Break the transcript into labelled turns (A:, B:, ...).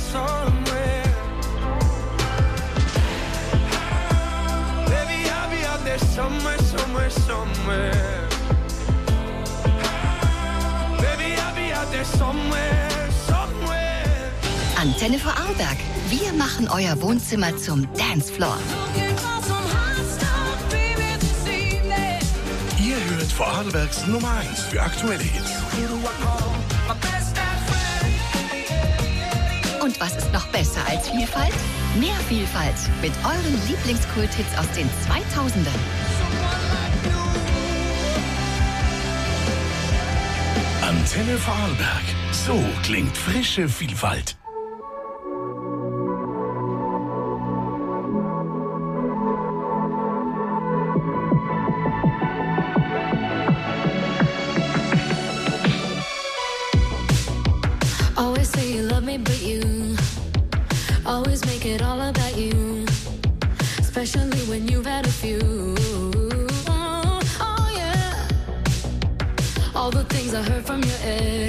A: somewhere. Baby, I'll be out there somewhere, somewhere, somewhere. Baby, I'll be out there somewhere, somewhere.
B: Antenne Vorarlberg. Wir machen euer Wohnzimmer zum Dancefloor.
C: Ihr hört Vorarlbergs Nummer 1 für aktuelle Hits.
B: Und was ist noch besser als Vielfalt? Mehr Vielfalt mit euren Lieblingskulthits aus den 2000ern.
C: Antenne Vorarlberg. So klingt frische Vielfalt.
D: Always say you love me, but you always make it all about you. Especially when you've had a few. Oh yeah. All the things I heard from your ex.